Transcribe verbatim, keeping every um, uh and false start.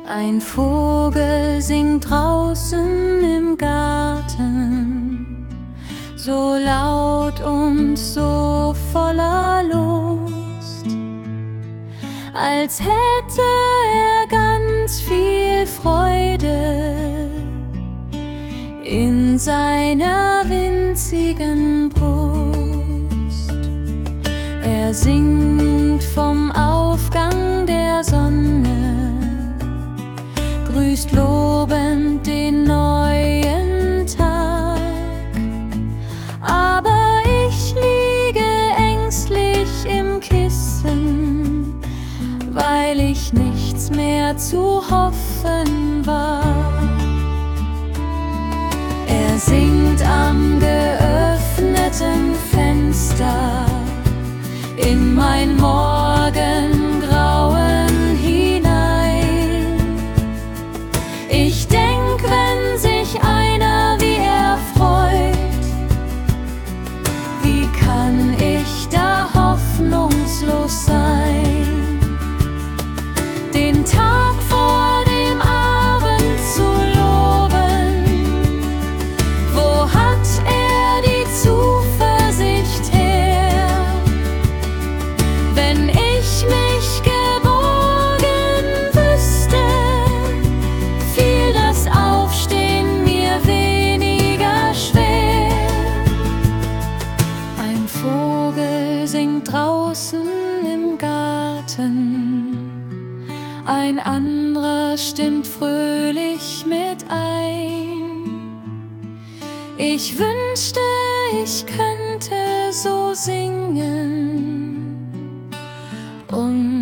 Ein Vogel singt draußen im Garten, so laut und so voller Lust, als hätte er ganz viel Freude in seiner winzigen Brust. Er singt vom Aufgang der Sonne, grüßt lobend den neuen Tag. Aber ich liege ängstlich im Kissen, weil ich nichts mehr zu hoffen war. Er singt am geöffneten Fenster in mein Morgengrauen hinein. Ich denk, wenn sich einer wie er freut, wie kann ich da hoffnungslos sein? Den Tag vor dem Abend zu loben, wo hat er die Zuversicht her? Wenn ich mich geborgen wüsste, fiel das Aufstehen mir weniger schwer. Ein Vogel singt draußen im Garten, ein anderer stimmt fröhlich mit ein. Ich wünschte, ich könnte so singen und